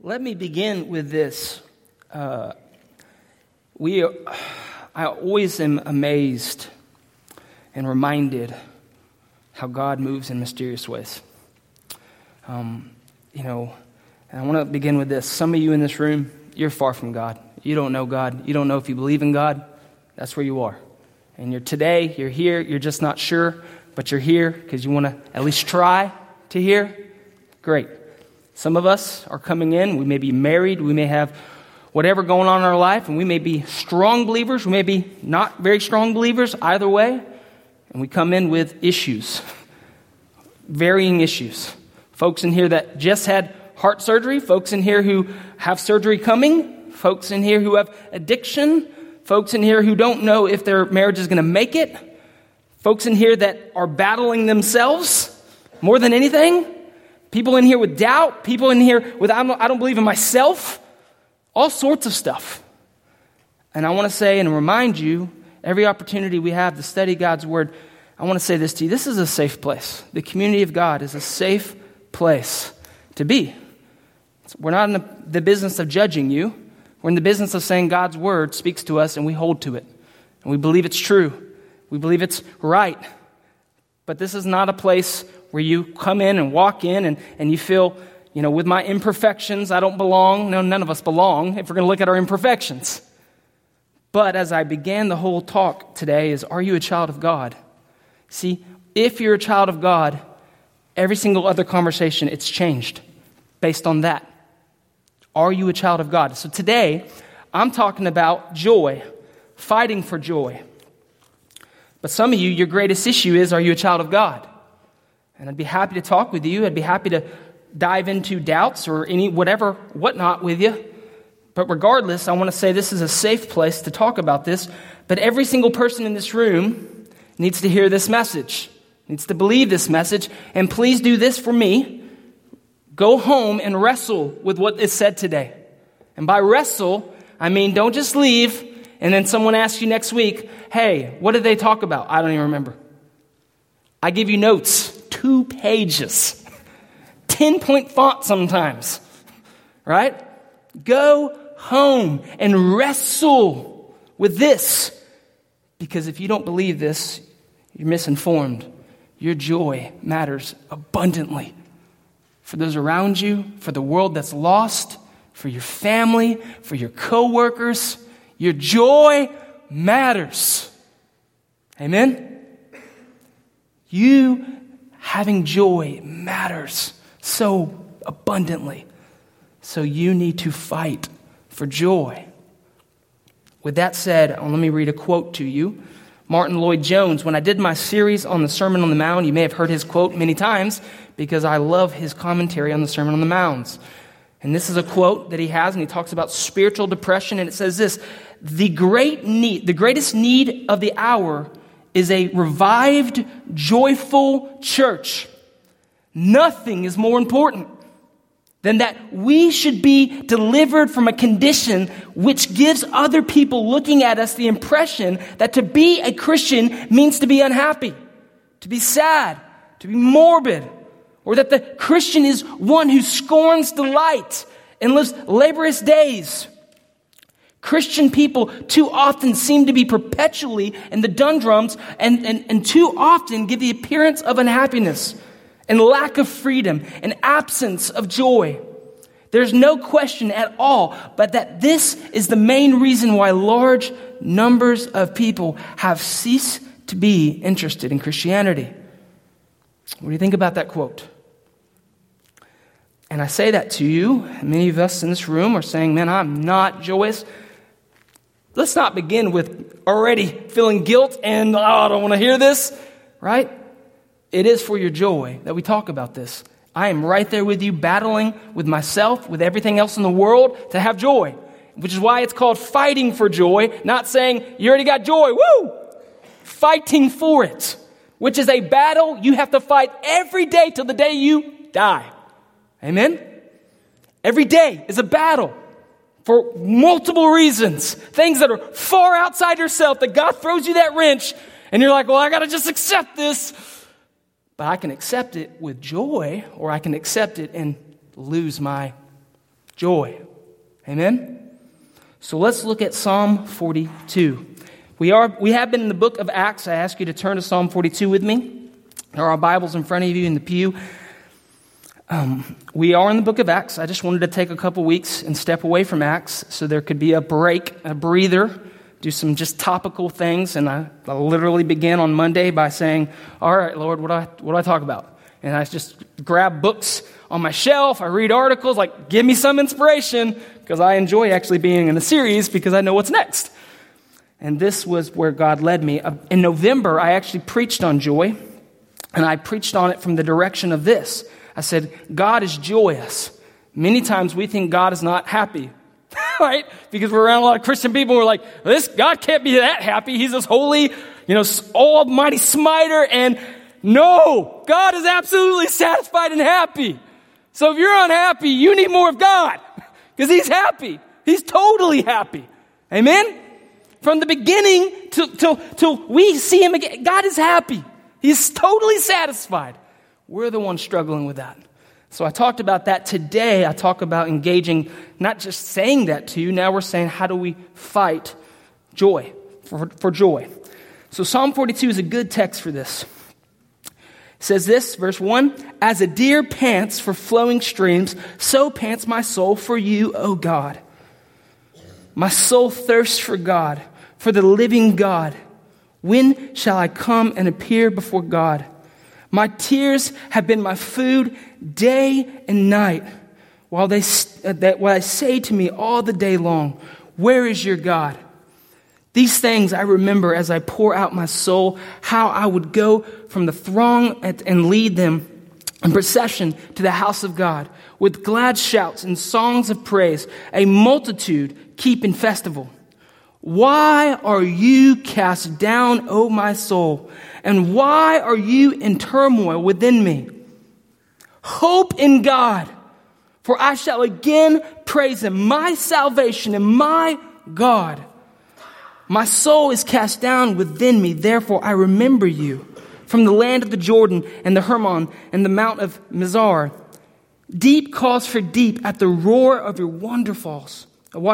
Let me begin with this. I always am amazed and reminded how God moves in mysterious ways. And I want to begin with this. Some of you in this room, you're far from God. You don't know God. You don't know if you believe in God. That's where you are. And you're here, you're just not sure, but you're here because you want to at least try to hear. Great. Some of us are coming in, we may be married, we may have whatever going on in our life, and we may be strong believers, we may be not very strong believers, either way, and we come in with issues, varying issues. Folks in here that just had heart surgery, folks in here who have surgery coming, folks in here who have addiction, folks in here who don't know if their marriage is going to make it, folks in here that are battling themselves more than anything, people in here with doubt, people in here with I don't believe in myself, all sorts of stuff. And I want to say and remind you, every opportunity we have to study God's Word, I want to say this to you. This is a safe place. The community of God is a safe place to be. We're not in the business of judging you. We're in the business of saying God's Word speaks to us and we hold to it. And we believe it's true. We believe it's right. But this is not a place where you come in and walk in and you feel, with my imperfections, I don't belong. No, none of us belong if we're going to look at our imperfections. But as I began the whole talk today is, are you a child of God? See, if you're a child of God, every single other conversation, it's changed based on that. Are you a child of God? So today, I'm talking about joy, fighting for joy. But some of you, your greatest issue is, are you a child of God? And I'd be happy to talk with you. I'd be happy to dive into doubts or whatnot with you. But regardless, I want to say this is a safe place to talk about this. But every single person in this room needs to hear this message, needs to believe this message. And please do this for me. Go home and wrestle with what is said today. And by wrestle, I mean don't just leave and then someone asks you next week, hey, what did they talk about? I don't even remember. I give you notes, 2 pages, 10-point font sometimes, right? Go home and wrestle with this. Because if you don't believe this, you're misinformed. Your joy matters abundantly for those around you, for the world that's lost, for your family, for your coworkers. Your joy matters. Amen? You having joy matters so abundantly. So you need to fight for joy. With that said, let me read a quote to you. Martin Lloyd-Jones, when I did my series on the Sermon on the Mount, you may have heard his quote many times because I love his commentary on the Sermon on the Mount. And this is a quote that he has, and he talks about spiritual depression, and it says this: the greatest need of the hour is a revived, joyful church. Nothing is more important than that we should be delivered from a condition which gives other people looking at us the impression that to be a Christian means to be unhappy, to be sad, to be morbid, or that the Christian is one who scorns delight and lives laborious days. Christian people too often seem to be perpetually in the doldrums and too often give the appearance of unhappiness and lack of freedom and absence of joy. There's no question at all but that this is the main reason why large numbers of people have ceased to be interested in Christianity. What do you think about that quote? And I say that to you. Many of us in this room are saying, man, I'm not joyous. Let's not begin with already feeling guilt and, I don't want to hear this, right? It is for your joy that we talk about this. I am right there with you, battling with myself, with everything else in the world to have joy, which is why it's called fighting for joy, not saying you already got joy, woo! Fighting for it, which is a battle you have to fight every day till the day you die. Amen? Every day is a battle. For multiple reasons, things that are far outside yourself, that God throws you that wrench, and you're like, well, I got to just accept this. But I can accept it with joy, or I can accept it and lose my Joy. Amen? So let's look at Psalm 42. We have been in the book of Acts. I ask you to turn to Psalm 42 with me. There are Bibles in front of you in the pew. We are in the book of Acts. I just wanted to take a couple weeks and step away from Acts so there could be a break, a breather, do some just topical things. And I literally began on Monday by saying, all right, Lord, what do I talk about? And I just grab books on my shelf. I read articles, like, give me some inspiration, because I enjoy actually being in a series because I know what's next. And this was where God led me. In November, I actually preached on joy, and I preached on it from the direction of this. I said, God is joyous. Many times we think God is not happy, right? Because we're around a lot of Christian people who are like, this God can't be that happy. He's this holy, almighty smiter. And no, God is absolutely satisfied and happy. So if you're unhappy, you need more of God because He's happy. He's totally happy. Amen? From the beginning till we see Him again, God is happy. He's totally satisfied. We're the ones struggling with that. So I talked about that today. I talk about engaging, not just saying that to you. Now we're saying, how do we fight joy, for joy? So Psalm 42 is a good text for this. It says this, verse 1, as a deer pants for flowing streams, so pants my soul for you, O God. My soul thirsts for God, for the living God. When shall I come and appear before God? My tears have been my food day and night, while they say to me all the day long, where is your God? These things I remember as I pour out my soul, how I would go from the throng and lead them in procession to the house of God, with glad shouts and songs of praise, a multitude keep in festival. Why are you cast down, O my soul? And why are you in turmoil within me? Hope in God, for I shall again praise Him, my salvation and my God. My soul is cast down within me, therefore I remember you from the land of the Jordan and the Hermon and the mount of Mizar. Deep calls for deep at the roar of your waterfalls.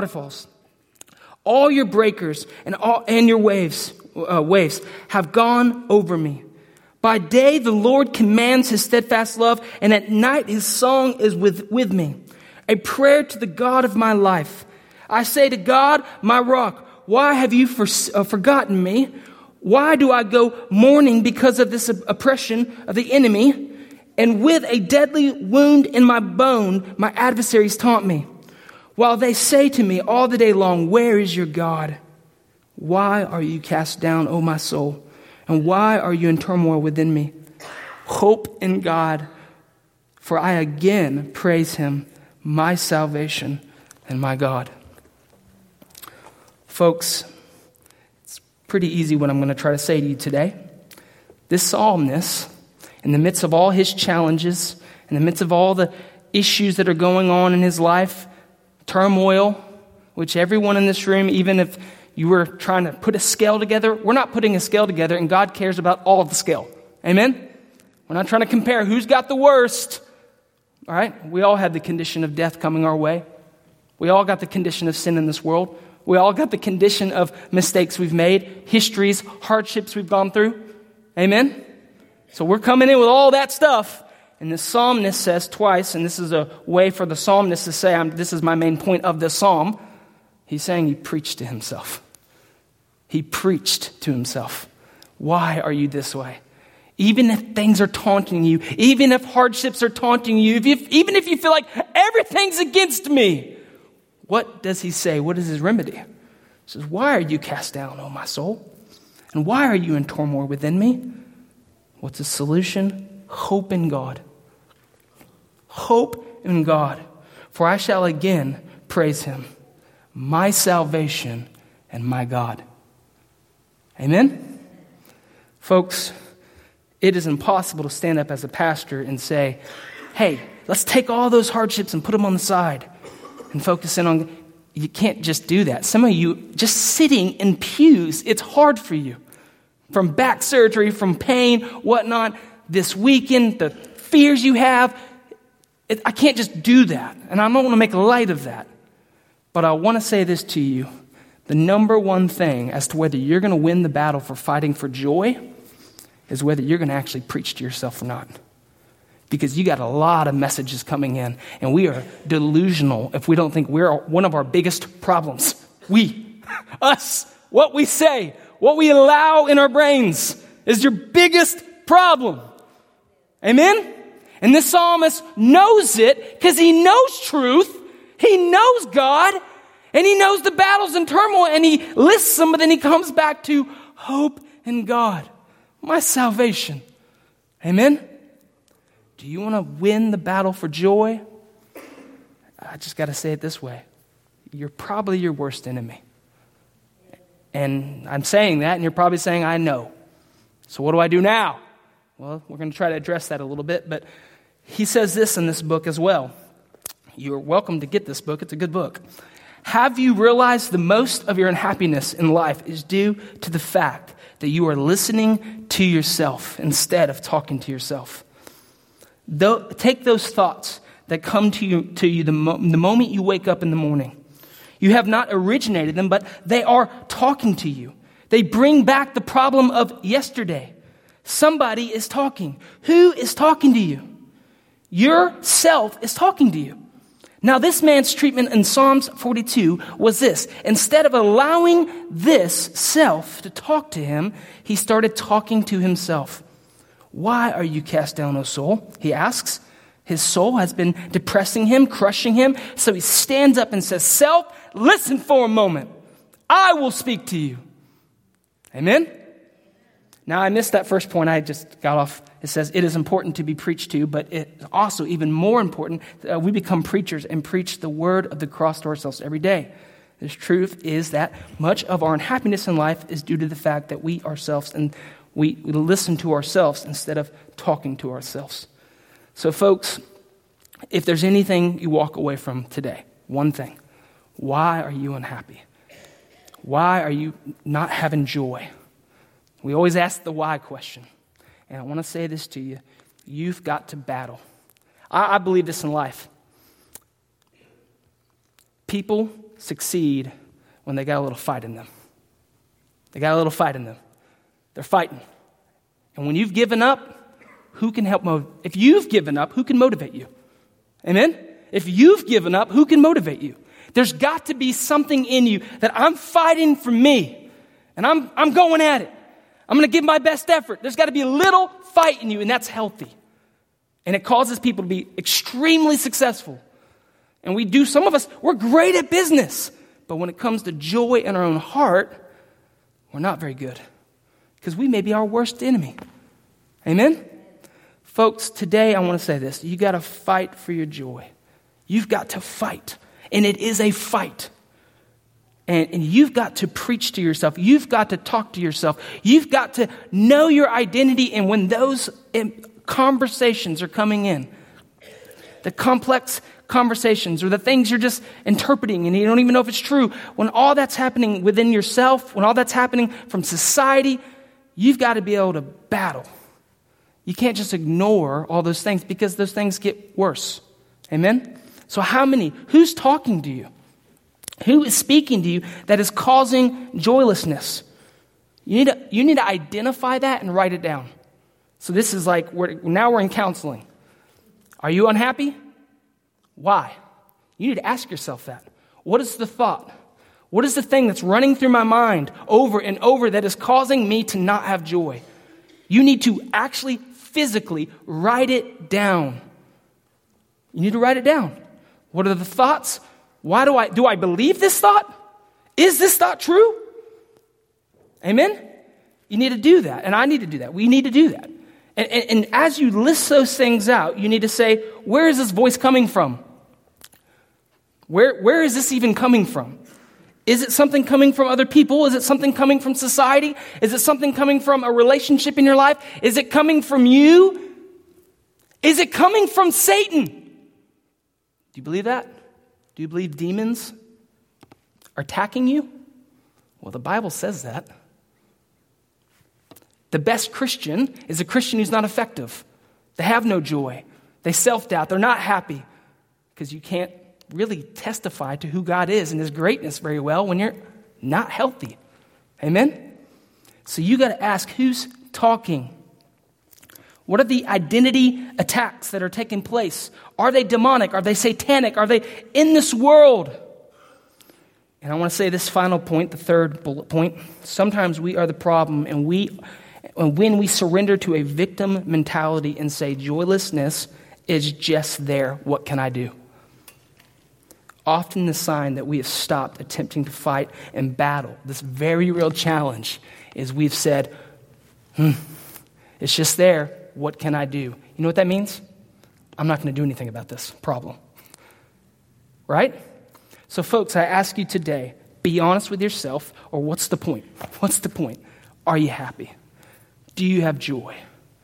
All your breakers and your waves have gone over me. By day the Lord commands His steadfast love, and at night His song is with me, a prayer to the God of my life. I say to God, my rock, why have you forgotten me? Why do I go mourning because of this oppression of the enemy? And with a deadly wound in my bone, my adversaries taunt me. While they say to me all the day long, where is your God? Why are you cast down, O my soul? And why are you in turmoil within me? Hope in God, for I again praise Him, my salvation and my God. Folks, it's pretty easy what I'm going to try to say to you today. This psalmist, in the midst of all his challenges, in the midst of all the issues that are going on in his life, turmoil, which everyone in this room, even if you were trying to put a scale together, we're not putting a scale together, and God cares about all of the scale. Amen? We're not trying to compare who's got the worst. All right? We all have the condition of death coming our way. We all got the condition of sin in this world. We all got the condition of mistakes we've made, histories, hardships we've gone through. Amen? So we're coming in with all that stuff. And the psalmist says twice, and this is a way for the psalmist to say, this is my main point of this psalm. He's saying he preached to himself. He preached to himself. Why are you this way? Even if things are taunting you, even if hardships are taunting you, even if you feel like everything's against me, what does he say? What is his remedy? He says, why are you cast down, O my soul? And why are you in turmoil within me? What's the solution? Hope in God. Hope in God, for I shall again praise Him, my salvation and my God. Amen? Folks, it is impossible to stand up as a pastor and say, hey, let's take all those hardships and put them on the side and focus in on. You can't just do that. Some of you, just sitting in pews, it's hard for you. From back surgery, from pain, whatnot, this weekend, the fears you have, I can't just do that. And I don't want to make light of that. But I want to say this to you. The number one thing as to whether you're going to win the battle for fighting for joy is whether you're going to actually preach to yourself or not. Because you got a lot of messages coming in, and we are delusional if we don't think we're one of our biggest problems. Us, what we say, what we allow in our brains is your biggest problem. Amen? And this psalmist knows it because he knows truth, he knows God, and he knows the battles and turmoil, and he lists them, but then he comes back to hope in God, my salvation. Amen? Do you want to win the battle for joy? I just got to say it this way. You're probably your worst enemy. And I'm saying that, and you're probably saying, I know. So what do I do now? Well, we're going to try to address that a little bit, but he says this in this book as well. You're welcome to get this book. It's a good book. Have you realized the most of your unhappiness in life is due to the fact that you are listening to yourself instead of talking to yourself? Take those thoughts that come to you the moment you wake up in the morning. You have not originated them, but they are talking to you. They bring back the problem of yesterday. Somebody is talking. Who is talking to you? Yourself is talking to you. Now, this man's treatment in Psalms 42 was this. Instead of allowing this self to talk to him, he started talking to himself. Why are you cast down, O soul? He asks. His soul has been depressing him, crushing him. So he stands up and says, self, listen for a moment. I will speak to you. Amen? Now, I missed that first point. I just got off. It says it is important to be preached to, but it's also even more important that we become preachers and preach the word of the cross to ourselves every day. The truth is that much of our unhappiness in life is due to the fact that we ourselves and we listen to ourselves instead of talking to ourselves. So, folks, if there's anything you walk away from today, one thing, why are you unhappy? Why are you not having joy? We always ask the why question. And I want to say this to you. You've got to battle. I believe this in life. People succeed when they got a little fight in them. They got a little fight in them. They're fighting. And when you've given up, who can help motivate? If you've given up, who can motivate you? Amen? If you've given up, who can motivate you? There's got to be something in you that I'm fighting for me. And I'm going at it. I'm going to give my best effort. There's got to be a little fight in you, and that's healthy. And it causes people to be extremely successful. And some of us, we're great at business. But when it comes to joy in our own heart, we're not very good. Because we may be our worst enemy. Amen? Folks, today I want to say this. You got to fight for your joy. You've got to fight. And it is a fight. And you've got to preach to yourself. You've got to talk to yourself. You've got to know your identity. And when those conversations are coming in, the complex conversations or the things you're just interpreting and you don't even know if it's true, when all that's happening within yourself, when all that's happening from society, you've got to be able to battle. You can't just ignore all those things because those things get worse. Amen? So who's talking to you? Who is speaking to you that is causing joylessness? You need to identify that and write it down. So this is like, now we're in counseling. Are you unhappy? Why? You need to ask yourself that. What is the thought? What is the thing that's running through my mind over and over that is causing me to not have joy? You need to actually physically write it down. You need to write it down. What are the thoughts? Why do I believe this thought? Is this thought true? Amen? You need to do that, and I need to do that. We need to do that. And as you list those things out, you need to say, where is this voice coming from? Where is this even coming from? Is it something coming from other people? Is it something coming from society? Is it something coming from a relationship in your life? Is it coming from you? Is it coming from Satan? Do you believe that? Do you believe demons are attacking you? Well, the Bible says that. The best Christian is a Christian who's not effective. They have no joy. They self-doubt. They're not happy because you can't really testify to who God is and his greatness very well when you're not healthy. Amen? So you got to ask, who's talking? What are the identity attacks that are taking place? Are they demonic? Are they satanic? Are they in this world? And I want to say this final point, the third bullet point. Sometimes we are the problem, and when we surrender to a victim mentality and say joylessness is just there, what can I do? Often the sign that we have stopped attempting to fight and battle this very real challenge is we've said, it's just there, what can I do? You know what that means? I'm not going to do anything about this problem. Right? So folks, I ask you today, be honest with yourself, or what's the point? What's the point? Are you happy? Do you have joy?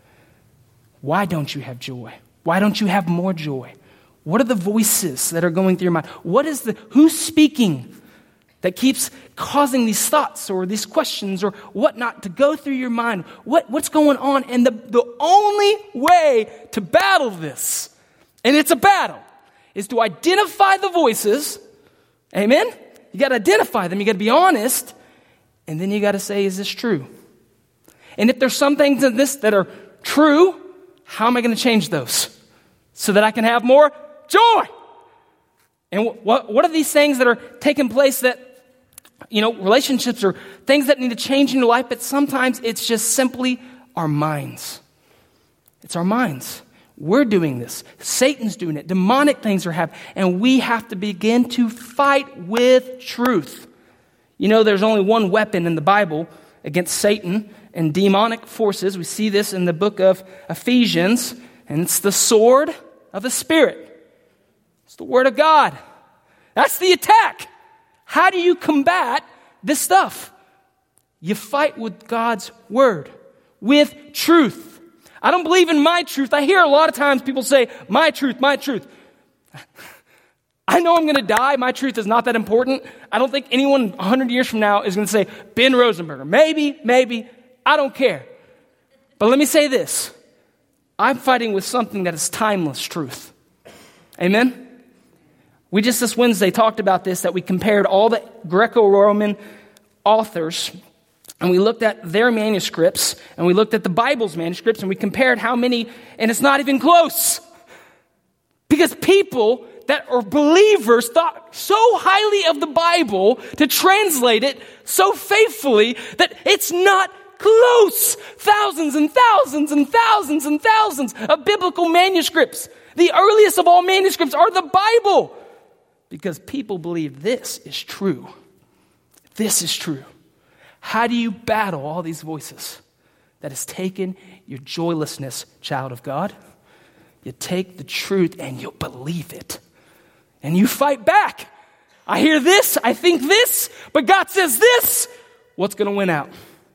Why don't you have joy? Why don't you have more joy? What are the voices that are going through your mind? Who's speaking that keeps causing these thoughts or these questions or whatnot to go through your mind? What's going on? And the only way to battle this, and it's a battle, is to identify the voices. Amen? You got to identify them. You got to be honest. And then you got to say, is this true? And if there's some things in this that are true, how am I going to change those so that I can have more joy? And what are these things that are taking place that, relationships or things that need to change in your life, but sometimes it's just simply our minds. It's our minds. We're doing this. Satan's doing it. Demonic things are happening. And we have to begin to fight with truth. There's only one weapon in the Bible against Satan and demonic forces. We see this in the book of Ephesians, and it's the sword of the Spirit. It's the Word of God. That's the attack. How do you combat this stuff? You fight with God's Word, with truth. I don't believe in my truth. I hear a lot of times people say, my truth, my truth. I know I'm going to die. My truth is not that important. I don't think anyone 100 years from now is going to say, Ben Rosenberger. Maybe. I don't care. But let me say this. I'm fighting with something that is timeless truth. Amen? We just this Wednesday talked about this, that we compared all the Greco-Roman authors, and we looked at their manuscripts, and we looked at the Bible's manuscripts, and we compared how many, and it's not even close. Because people that are believers thought so highly of the Bible to translate it so faithfully that it's not close. Thousands and thousands and thousands and thousands of biblical manuscripts. The earliest of all manuscripts are the Bible. Because people believe this is true. This is true. How do you battle all these voices that has taken your joylessness, child of God? You take the truth and you believe it. And you fight back. I hear this, I think this, but God says this. What's going to win out?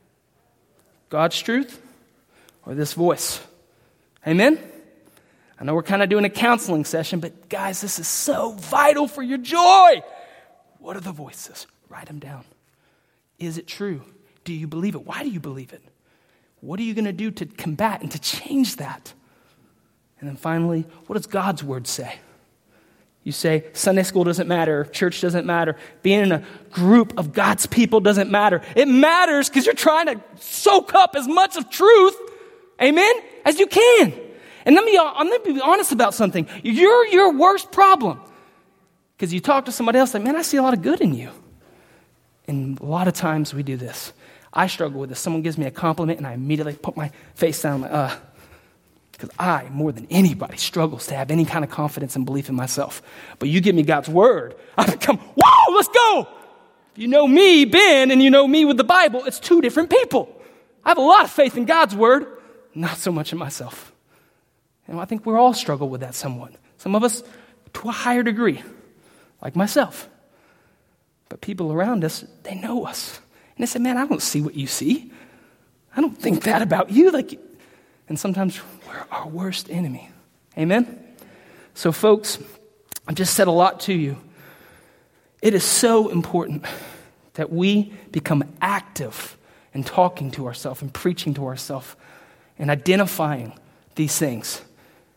God's truth or this voice? Amen? I know we're kind of doing a counseling session, but guys, this is so vital for your joy. What are the voices? Write them down. Is it true? Do you believe it? Why do you believe it? What are you going to do to combat and to change that? And then finally, what does God's word say? You say Sunday school doesn't matter, church doesn't matter, being in a group of God's people doesn't matter. It matters because you're trying to soak up as much of truth, amen, as you can. And let me be honest about something. You're your worst problem. Because you talk to somebody else like, man, I see a lot of good in you. And a lot of times we do this. I struggle with this. Someone gives me a compliment and I immediately put my face down like, because I, more than anybody, struggles to have any kind of confidence and belief in myself. But you give me God's word, I become, whoa, let's go. If you know me, Ben, and you know me with the Bible, it's two different people. I have a lot of faith in God's word, not so much in myself. And I think we all struggle with that somewhat. Some of us to a higher degree, like myself. But people around us, they know us. And they say, man, I don't see what you see. I don't think that about you. And sometimes we're our worst enemy. Amen? So folks, I've just said a lot to you. It is so important that we become active in talking to ourselves and preaching to ourselves and identifying these things.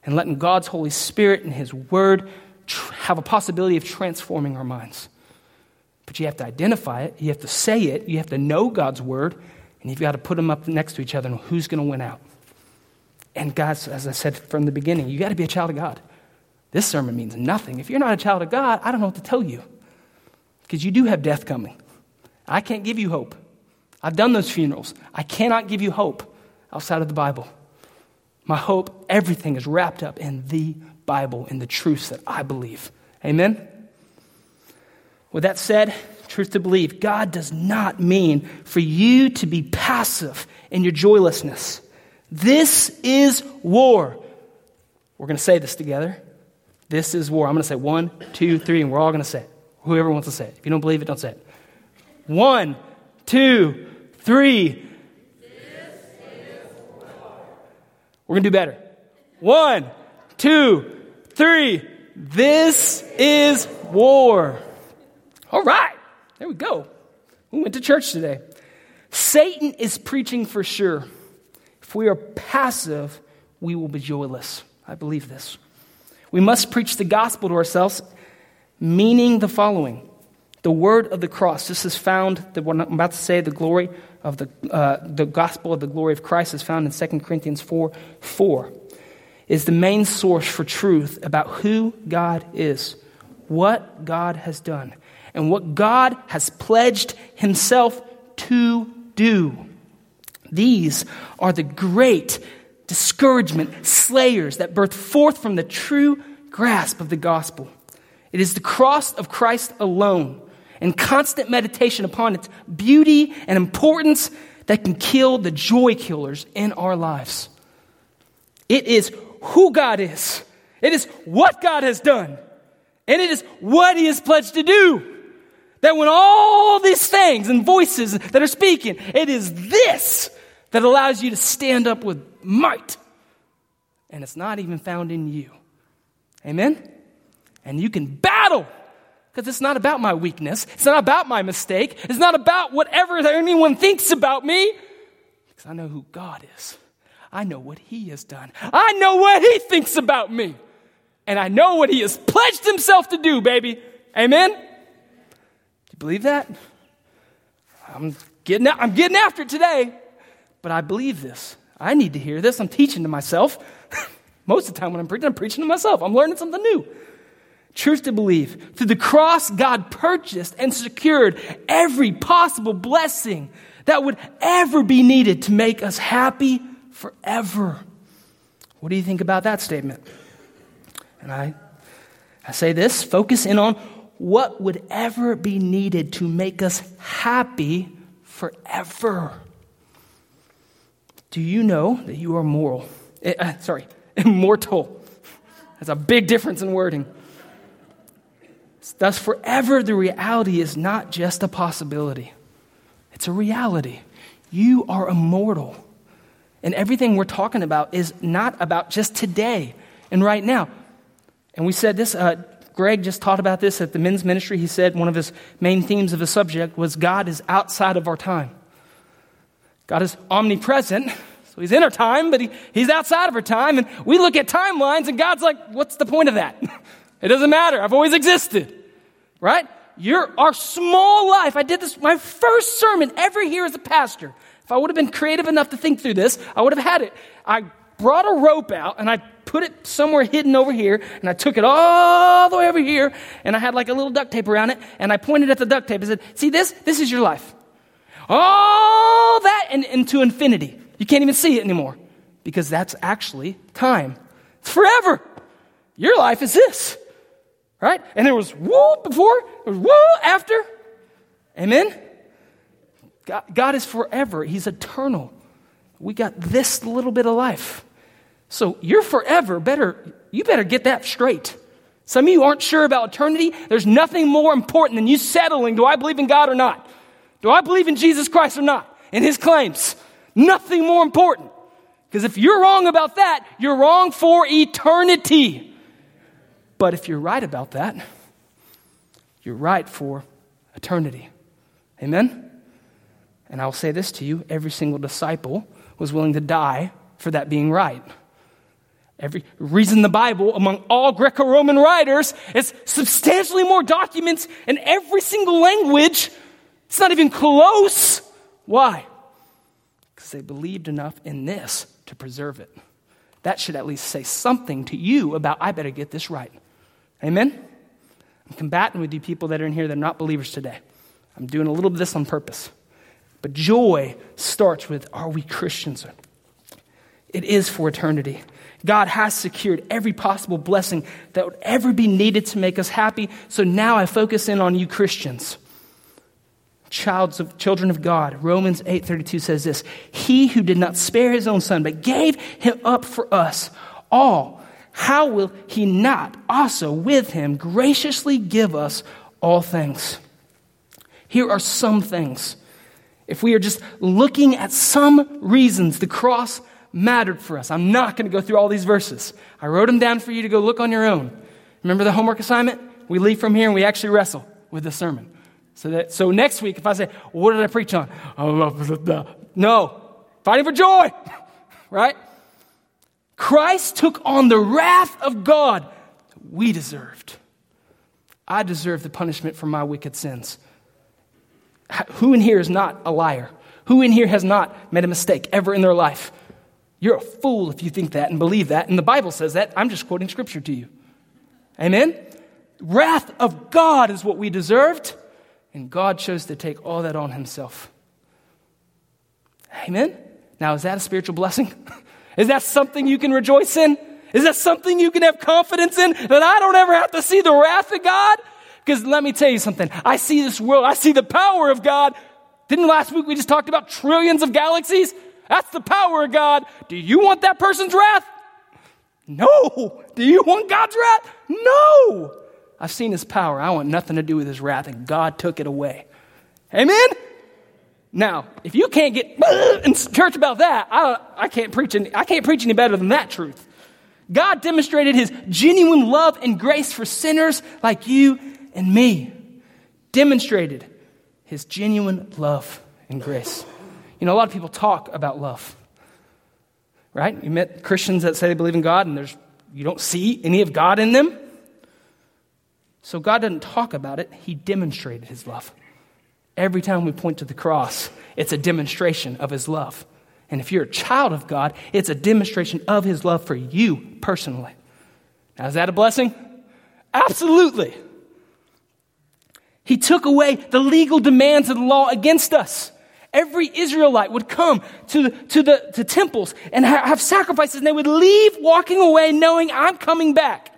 and letting God's Holy Spirit and His Word have a possibility of transforming our minds. But you have to identify it, you have to say it, you have to know God's Word, and you've got to put them up next to each other and who's going to win out. And guys, as I said from the beginning, you got to be a child of God. This sermon means nothing. If you're not a child of God, I don't know what to tell you. Because you do have death coming. I can't give you hope. I've done those funerals. I cannot give you hope outside of the Bible. My hope, everything is wrapped up in the Bible, in the truths that I believe. Amen? With that said, truth to believe, God does not mean for you to be passive in your joylessness. This is war. We're going to say this together. This is war. I'm going to say 1, 2, 3, and we're all going to say it. Whoever wants to say it. If you don't believe it, don't say it. 1, 2, 3. We're going to do better. 1, 2, 3. This is war. All right. There we go. We went to church today. Satan is preaching for sure. If we are passive, we will be joyless. I believe this. We must preach the gospel to ourselves, meaning the following. The word of the cross. This is found, what I'm about to say, the glory of the gospel of the glory of Christ is found in 2 Corinthians 4:4. Is the main source for truth about who God is, what God has done, and what God has pledged himself to do. These are the great discouragement slayers that birth forth from the true grasp of the gospel. It is the cross of Christ alone and constant meditation upon its beauty and importance that can kill the joy killers in our lives. It is who God is. It is what God has done. And it is what He has pledged to do. That when all these things and voices that are speaking, it is this that allows you to stand up with might. And it's not even found in you. Amen? And you can battle. Because it's not about my weakness. It's not about my mistake. It's not about whatever anyone thinks about me. Because I know who God is. I know what He has done. I know what He thinks about me. And I know what He has pledged Himself to do, baby. Amen? Do you believe that? I'm getting after it today. But I believe this. I need to hear this. I'm teaching to myself. Most of the time when I'm preaching to myself. I'm learning something new. Truth to believe. Through the cross, God purchased and secured every possible blessing that would ever be needed to make us happy forever. What do you think about that statement? And I say this, focus in on what would ever be needed to make us happy forever. Do you know that you are immortal? That's a big difference in wording. Thus, forever, the reality is not just a possibility. It's a reality. You are immortal. And everything we're talking about is not about just today and right now. And we said this, Greg just taught about this at the men's ministry. He said one of his main themes of the subject was God is outside of our time. God is omnipresent, so He's in our time, but He's outside of our time. And we look at timelines and God's like, what's the point of that? It doesn't matter. I've always existed. Right? Our small life. I did this, my first sermon ever here as a pastor. If I would have been creative enough to think through this, I would have had it. I brought a rope out and I put it somewhere hidden over here and I took it all the way over here and I had like a little duct tape around it and I pointed at the duct tape and said, see this? This is your life. All that and into infinity. You can't even see it anymore because that's actually time. It's forever. Your life is this. Right? And there was woo before, there was woo after. Amen? God is forever. He's eternal. We got this little bit of life. So you're forever. You better get that straight. Some of you aren't sure about eternity. There's nothing more important than you settling, do I believe in God or not? Do I believe in Jesus Christ or not? And His claims. Nothing more important. Because if you're wrong about that, you're wrong for eternity. But if you're right about that, you're right for eternity. Amen? And I'll say this to you, every single disciple was willing to die for that being right. Every reason the Bible, among all Greco-Roman writers, is substantially more documents in every single language. It's not even close. Why? Because they believed enough in this to preserve it. That should at least say something to you about, I better get this right. Amen? I'm combating with you people that are in here that are not believers today. I'm doing a little bit of this on purpose. But joy starts with, are we Christians? It is for eternity. God has secured every possible blessing that would ever be needed to make us happy. So now I focus in on you Christians. Children of God. Romans 8:32 says this, he who did not spare his own son, but gave him up for us all, how will he not also with him graciously give us all things? Here are some things. If we are just looking at some reasons the cross mattered for us. I'm not going to go through all these verses. I wrote them down for you to go look on your own. Remember the homework assignment? We leave from here and we actually wrestle with the sermon. So next week, if I say, what did I preach on? No, fighting for joy, right? Christ took on the wrath of God that we deserved. I deserve the punishment for my wicked sins. Who in here is not a liar? Who in here has not made a mistake ever in their life? You're a fool if you think that and believe that. And the Bible says that. I'm just quoting scripture to you. Amen? Wrath of God is what we deserved. And God chose to take all that on himself. Amen? Now, is that a spiritual blessing? Is that something you can rejoice in? Is that something you can have confidence in? That I don't ever have to see the wrath of God? Because let me tell you something. I see this world. I see the power of God. Didn't last week we just talked about trillions of galaxies? That's the power of God. Do you want that person's wrath? No. Do you want God's wrath? No. I've seen his power. I want nothing to do with his wrath, and God took it away. Amen? Now, if you can't get in church about that, I can't preach any better than that truth. God demonstrated his genuine love and grace for sinners like you and me. Demonstrated his genuine love and grace. You know, a lot of people talk about love, right? You met Christians that say they believe in God and you don't see any of God in them. So God doesn't talk about it. He demonstrated his love. Every time we point to the cross, it's a demonstration of his love. And if you're a child of God, it's a demonstration of his love for you personally. Now, is that a blessing? Absolutely. He took away the legal demands of the law against us. Every Israelite would come to temples and have sacrifices, and they would leave walking away knowing I'm coming back.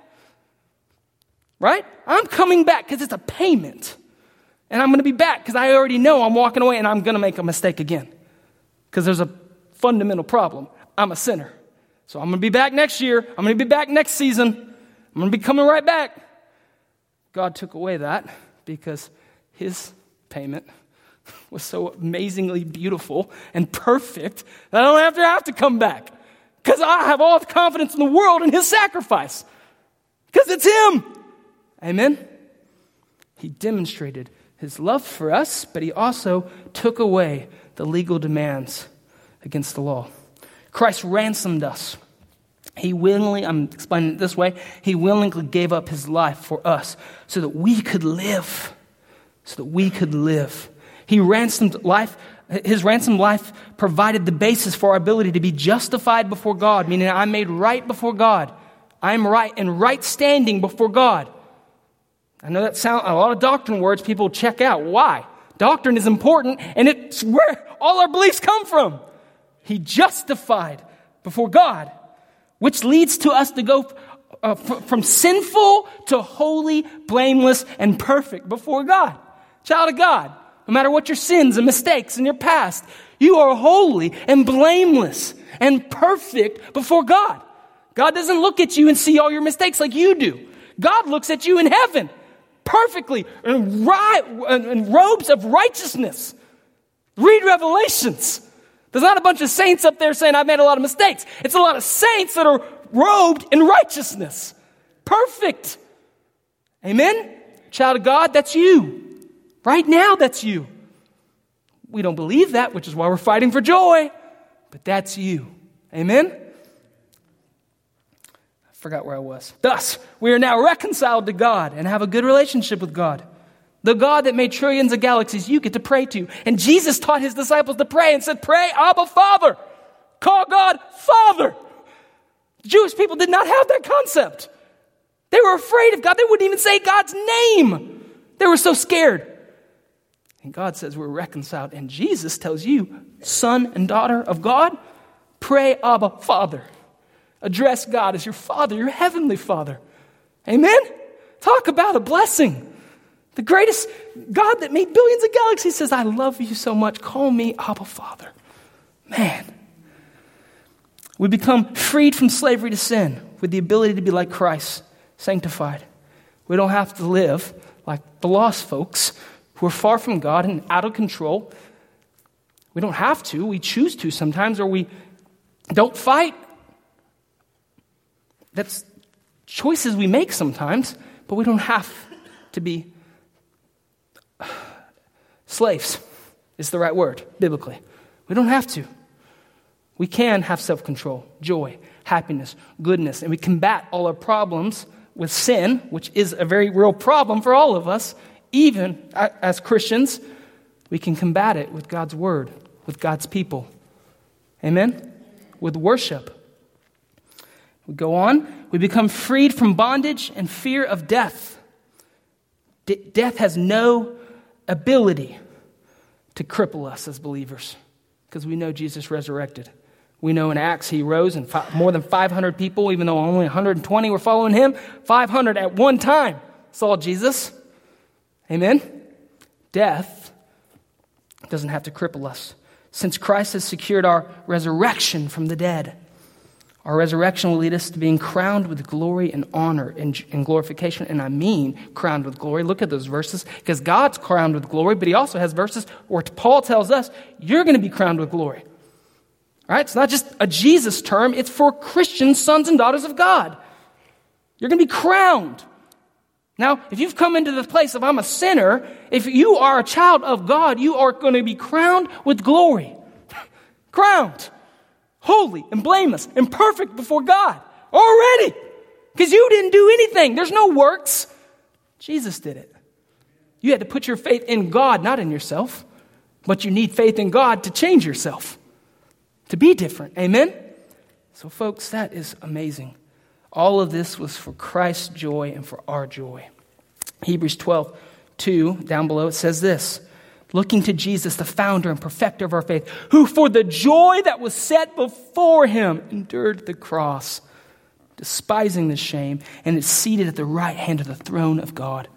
Right? I'm coming back because it's a payment. And I'm going to be back because I already know I'm walking away and I'm going to make a mistake again. Because there's a fundamental problem. I'm a sinner. So I'm going to be back next year. I'm going to be back next season. I'm going to be coming right back. God took away that because his payment was so amazingly beautiful and perfect that I don't have to come back. Because I have all the confidence in the world in his sacrifice. Because it's him. Amen? He demonstrated his love for us, but he also took away the legal demands against the law. Christ ransomed us. He willingly, I'm explaining it this way, he willingly gave up his life for us so that we could live. So that we could live. His ransomed life provided the basis for our ability to be justified before God, meaning I'm made right before God. I'm right in right standing before God. I know that sounds a lot of doctrine words people check out. Why? Doctrine is important, and it's where all our beliefs come from. He justified before God, which leads to us to go from sinful to holy, blameless, and perfect before God. Child of God, no matter what your sins and mistakes in your past, you are holy and blameless and perfect before God. God doesn't look at you and see all your mistakes like you do. God looks at you in heaven perfectly in robes of righteousness. Read Revelations. There's not a bunch of saints up there saying, I've made a lot of mistakes. It's a lot of saints that are robed in righteousness. Perfect. Amen? Child of God, that's you. Right now, that's you. We don't believe that, which is why we're fighting for joy. But that's you. Amen? forgot where I was. Thus, we are now reconciled to God and have a good relationship with God. The God that made trillions of galaxies you get to pray to. And Jesus taught his disciples to pray and said, pray, Abba, Father. Call God Father. The Jewish people did not have that concept. They were afraid of God. They wouldn't even say God's name. They were so scared. And God says we're reconciled. And Jesus tells you, son and daughter of God, pray, Abba, Father. Address God as your Father, your heavenly Father. Amen? Talk about a blessing. The greatest God that made billions of galaxies says, I love you so much. Call me Abba, Father. Man. We become freed from slavery to sin with the ability to be like Christ, sanctified. We don't have to live like the lost folks who are far from God and out of control. We don't have to. We choose to sometimes, or we don't fight. That's choices we make sometimes, but we don't have to be slaves, is the right word, biblically. We don't have to. We can have self-control, joy, happiness, goodness, and we combat all our problems with sin, which is a very real problem for all of us. Even as Christians, we can combat it with God's word, with God's people. Amen? With worship. We go on. We become freed from bondage and fear of death. Death has no ability to cripple us as believers because we know Jesus resurrected. We know in Acts he rose and more than 500 people, even though only 120 were following him, 500 at one time saw Jesus. Amen? Death doesn't have to cripple us. Since Christ has secured our resurrection from the dead, our resurrection will lead us to being crowned with glory and honor and glorification. And I mean crowned with glory. Look at those verses. Because God's crowned with glory, but he also has verses where Paul tells us, you're going to be crowned with glory. All right? It's not just a Jesus term. It's for Christian sons and daughters of God. You're going to be crowned. Now, if you've come into the place of I'm a sinner, if you are a child of God, you are going to be crowned with glory. Crowned. Holy and blameless and perfect before God. Already. Because you didn't do anything. There's no works. Jesus did it. You had to put your faith in God, not in yourself. But you need faith in God to change yourself. To be different. Amen? So folks, that is amazing. All of this was for Christ's joy and for our joy. Hebrews 12:2, down below, it says this. Looking to Jesus, the founder and perfecter of our faith, who for the joy that was set before him endured the cross, despising the shame, and is seated at the right hand of the throne of God.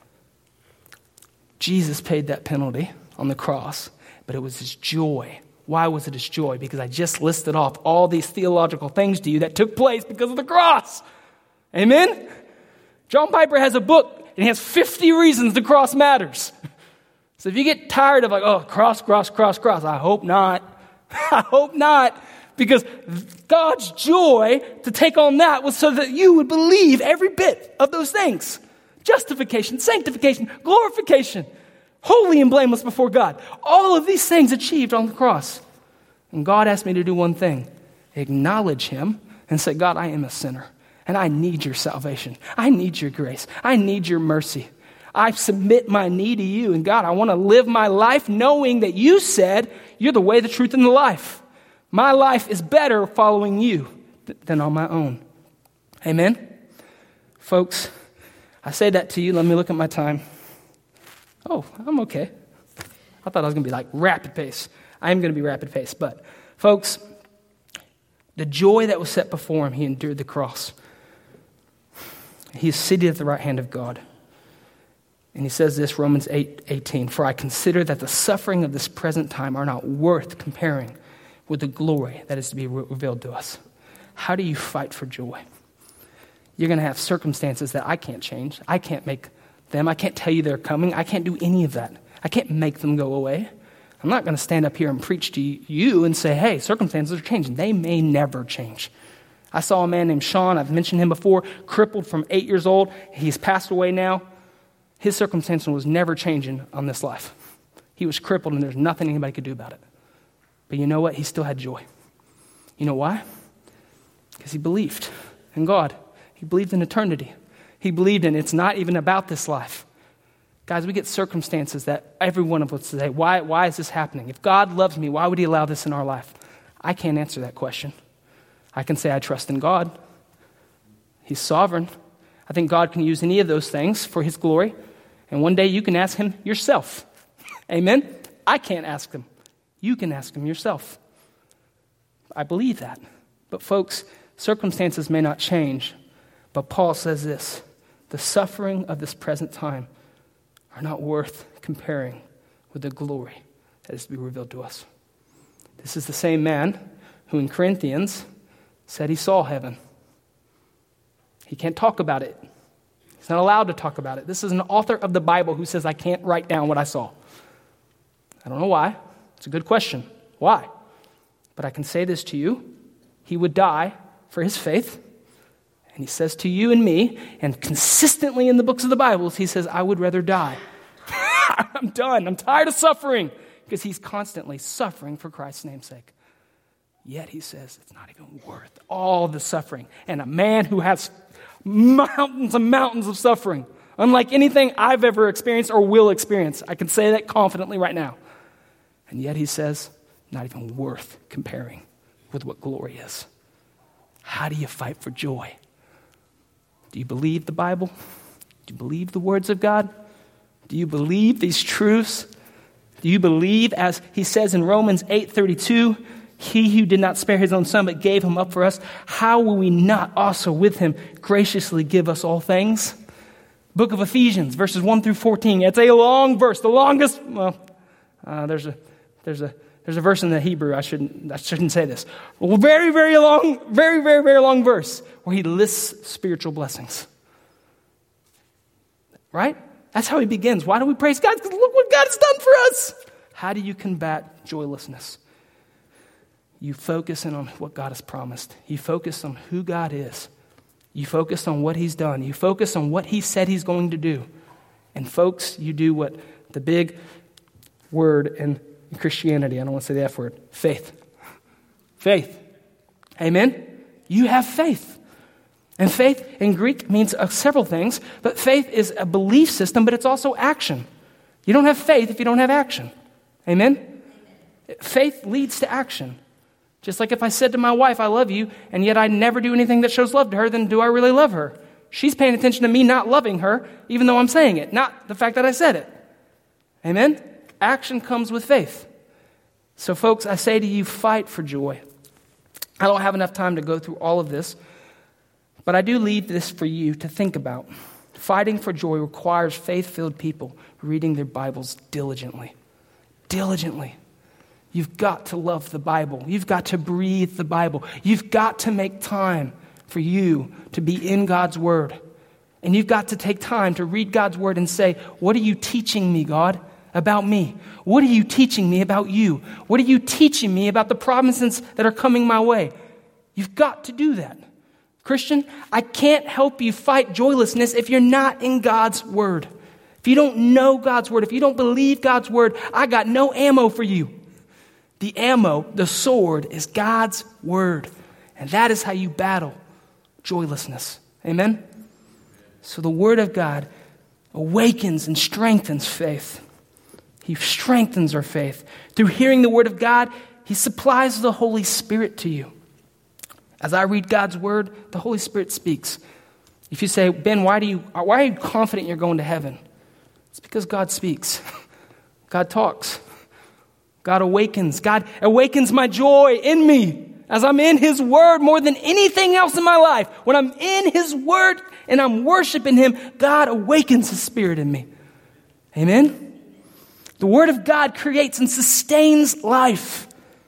Jesus paid that penalty on the cross, but it was his joy. Why was it his joy? Because I just listed off all these theological things to you that took place because of the cross. Amen? John Piper has a book, and he has 50 reasons the cross matters. So if you get tired of cross, I hope not. I hope not. Because God's joy to take on that was so that you would believe every bit of those things. Justification, sanctification, glorification, holy and blameless before God. All of these things achieved on the cross. And God asked me to do one thing. Acknowledge him and say, God, I am a sinner. And I need your salvation. I need your grace. I need your mercy. I submit my need to you. And God, I want to live my life knowing that you said you're the way, the truth, and the life. My life is better following you than on my own. Amen? Folks, I say that to you. Let me look at my time. Oh, I'm okay. I thought I was going to be like rapid pace. I am going to be rapid pace. But, folks, the joy that was set before him, he endured the cross. He is seated at the right hand of God. And he says this, Romans 8:18, for I consider that the suffering of this present time are not worth comparing with the glory that is to be revealed to us. How do you fight for joy? You're going to have circumstances that I can't change. I can't make them. I can't tell you they're coming. I can't do any of that. I can't make them go away. I'm not going to stand up here and preach to you and say, hey, circumstances are changing. They may never change. I saw a man named Sean. I've mentioned him before, crippled from 8 years old. He's passed away now. His circumstance was never changing on this life. He was crippled and there's nothing anybody could do about it. But you know what? He still had joy. You know why? Because he believed in God. He believed in eternity. He believed in it's not even about this life. Guys, we get circumstances that every one of us say, why is this happening? If God loves me, why would he allow this in our life? I can't answer that question. I can say I trust in God. He's sovereign. I think God can use any of those things for his glory. And one day you can ask him yourself. Amen? I can't ask him. You can ask him yourself. I believe that. But folks, circumstances may not change. But Paul says this, the suffering of this present time are not worth comparing with the glory that is to be revealed to us. This is the same man who in Corinthians said he saw heaven. He can't talk about it. He's not allowed to talk about it. This is an author of the Bible who says, I can't write down what I saw. I don't know why. It's a good question. Why? But I can say this to you. He would die for his faith. And he says to you and me, and consistently in the books of the Bible, he says, I would rather die. I'm done. I'm tired of suffering. Because he's constantly suffering for Christ's name's sake. Yet he says it's not even worth all the suffering. And a man who has mountains and mountains of suffering, unlike anything I've ever experienced or will experience. I can say that confidently right now. And yet he says, not even worth comparing with what glory is. How do you fight for joy? Do you believe the Bible? Do you believe the words of God? Do you believe these truths? Do you believe, as he says in Romans 8:32, he who did not spare his own son but gave him up for us, how will we not also with him graciously give us all things? Book of Ephesians, verses 1 through 14. It's a long verse, the longest. There's a verse in the Hebrew. I shouldn't say this. A very, very long, very, very, very long verse where he lists spiritual blessings. Right? That's how he begins. Why do we praise God? Because look what God has done for us. How do you combat joylessness? You focus in on what God has promised. You focus on who God is. You focus on what he's done. You focus on what he said he's going to do. And folks, you do what the big word in Christianity, I don't want to say the F word, faith. Faith. Amen? You have faith. And faith in Greek means several things, but faith is a belief system, but it's also action. You don't have faith if you don't have action. Amen? Faith leads to action. Just like if I said to my wife, I love you, and yet I never do anything that shows love to her, then do I really love her? She's paying attention to me not loving her, even though I'm saying it, not the fact that I said it. Amen? Action comes with faith. So folks, I say to you, fight for joy. I don't have enough time to go through all of this, but I do leave this for you to think about. Fighting for joy requires faith-filled people reading their Bibles diligently. Diligently. You've got to love the Bible. You've got to breathe the Bible. You've got to make time for you to be in God's Word. And you've got to take time to read God's Word and say, what are you teaching me, God, about me? What are you teaching me about you? What are you teaching me about the promises that are coming my way? You've got to do that. Christian, I can't help you fight joylessness if you're not in God's Word. If you don't know God's Word, if you don't believe God's Word, I got no ammo for you. The ammo, the sword, is God's Word. And that is how you battle joylessness. Amen? So the Word of God awakens and strengthens faith. He strengthens our faith. Through hearing the Word of God, He supplies the Holy Spirit to you. As I read God's Word, the Holy Spirit speaks. If you say, Ben, why are you confident you're going to heaven? It's because God speaks. God talks. God awakens my joy in me as I'm in His Word more than anything else in my life. When I'm in His Word and I'm worshiping Him, God awakens His Spirit in me. Amen? The Word of God creates and sustains life.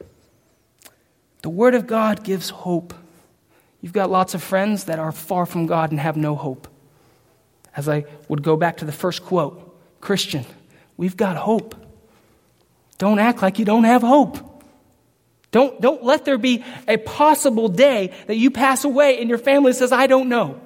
The Word of God gives hope. You've got lots of friends that are far from God and have no hope. As I would go back to the first quote, Christian, we've got hope. Don't act like you don't have hope. Don't let there be a possible day that you pass away and your family says, I don't know.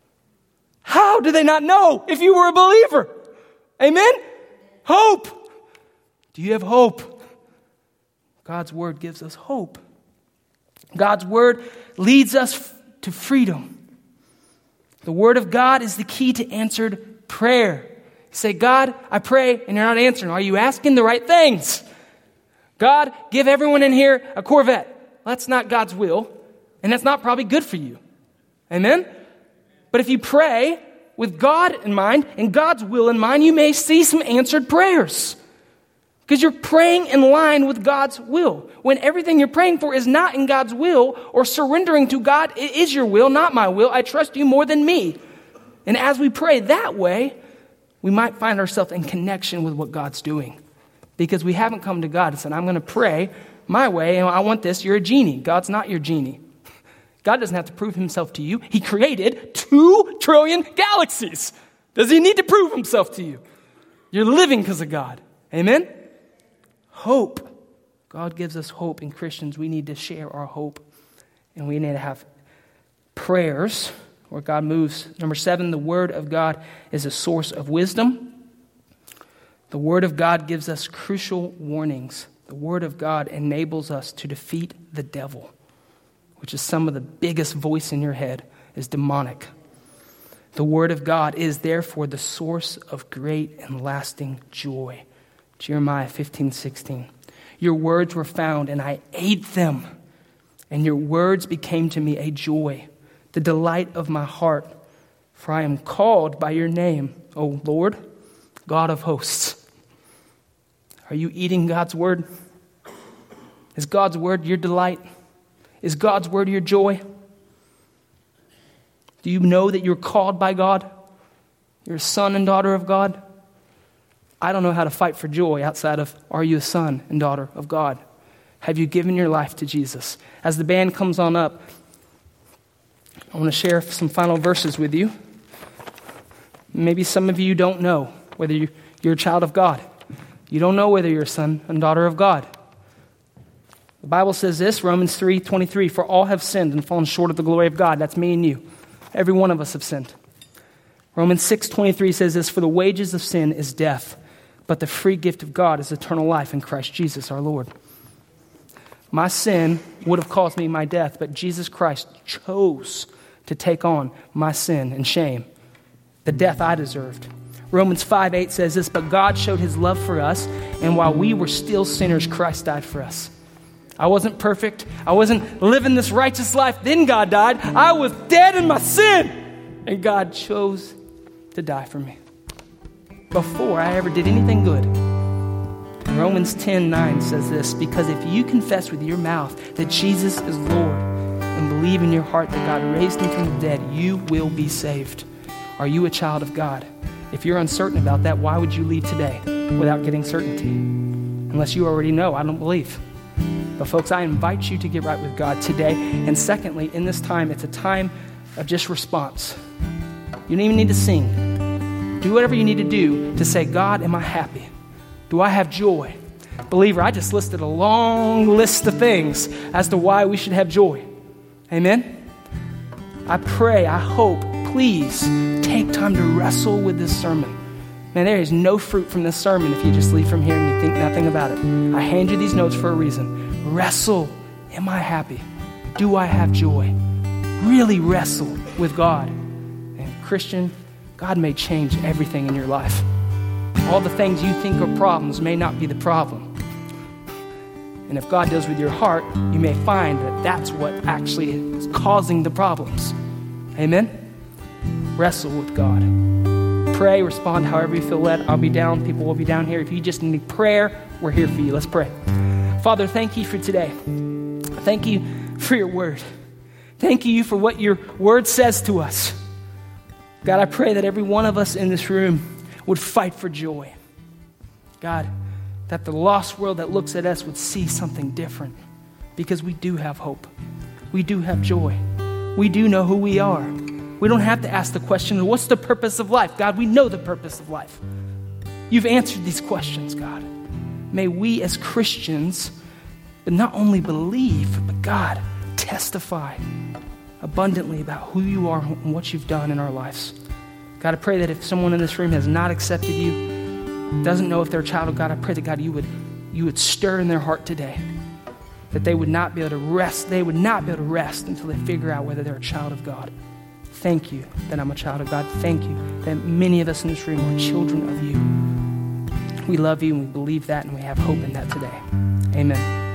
How do they not know if you were a believer? Amen? Hope. Do you have hope? God's Word gives us hope. God's Word leads us to freedom. The Word of God is the key to answered prayer. You say, God, I pray, and you're not answering. Are you asking the right things? God, give everyone in here a Corvette. Well, that's not God's will, and that's not probably good for you. Amen? But if you pray with God in mind and God's will in mind, you may see some answered prayers. Because you're praying in line with God's will. When everything you're praying for is not in God's will or surrendering to God, it is your will, not my will. I trust you more than me. And as we pray that way, we might find ourselves in connection with what God's doing. Because we haven't come to God and said, I'm going to pray my way and I want this. You're a genie. God's not your genie. God doesn't have to prove himself to you. He created 2 trillion galaxies. Does he need to prove himself to you? You're living because of God. Amen? Hope. God gives us hope. And Christians, we need to share our hope. And we need to have prayers where God moves. Number 7, the Word of God is a source of wisdom. The Word of God gives us crucial warnings. The Word of God enables us to defeat the devil, which is some of the biggest voice in your head, is demonic. The Word of God is therefore the source of great and lasting joy. Jeremiah 15:16. Your words were found, and I ate them, and your words became to me a joy, the delight of my heart. For I am called by your name, O Lord, God of hosts. Are you eating God's word? Is God's word your delight? Is God's word your joy? Do you know that you're called by God? You're a son and daughter of God? I don't know how to fight for joy outside of, are you a son and daughter of God? Have you given your life to Jesus? As the band comes on up, I want to share some final verses with you. Maybe some of you don't know whether you're a child of God. You don't know whether you're a son and daughter of God. The Bible says this, Romans 3:23, for all have sinned and fallen short of the glory of God. That's me and you. Every one of us have sinned. Romans 6:23 says this, for the wages of sin is death, but the free gift of God is eternal life in Christ Jesus our Lord. My sin would have caused me my death, but Jesus Christ chose to take on my sin and shame, the death I deserved. Romans 5:8 says this, but God showed his love for us, and while we were still sinners, Christ died for us. I wasn't perfect. I wasn't living this righteous life. Then God died. I was dead in my sin, and God chose to die for me before I ever did anything good. Romans 10:9 says this, because if you confess with your mouth that Jesus is Lord and believe in your heart that God raised him from the dead, you will be saved. Are you a child of God? If you're uncertain about that, why would you leave today without getting certainty? Unless you already know, I don't believe. But folks, I invite you to get right with God today. And secondly, in this time, it's a time of just response. You don't even need to sing. Do whatever you need to do to say, God, am I happy? Do I have joy? Believer, I just listed a long list of things as to why we should have joy. Amen? I pray, I hope, please take time to wrestle with this sermon. Man, there is no fruit from this sermon if you just leave from here and you think nothing about it. I hand you these notes for a reason. Wrestle. Am I happy? Do I have joy? Really wrestle with God. And Christian, God may change everything in your life. All the things you think are problems may not be the problem. And if God deals with your heart, you may find that that's what actually is causing the problems. Amen? Wrestle with God. Pray, respond however you feel led. I'll be down. People will be down here. If you just need prayer, we're here for you. Let's pray. Father, thank you for today. Thank you for your word. Thank you for what your word says to us. God, I pray that every one of us in this room would fight for joy. God, that the lost world that looks at us would see something different, because we do have hope. We do have joy. We do know who we are. We don't have to ask the question, what's the purpose of life? God, we know the purpose of life. You've answered these questions, God. May we as Christians, but not only believe, but God, testify abundantly about who you are and what you've done in our lives. God, I pray that if someone in this room has not accepted you, doesn't know if they're a child of God, I pray that God, you would stir in their heart today, that they would not be able to rest. They would not be able to rest until they figure out whether they're a child of God. thank you that I'm a child of God. Thank you that many of us in this room are children of you. We love you and we believe that and we have hope in that today. Amen.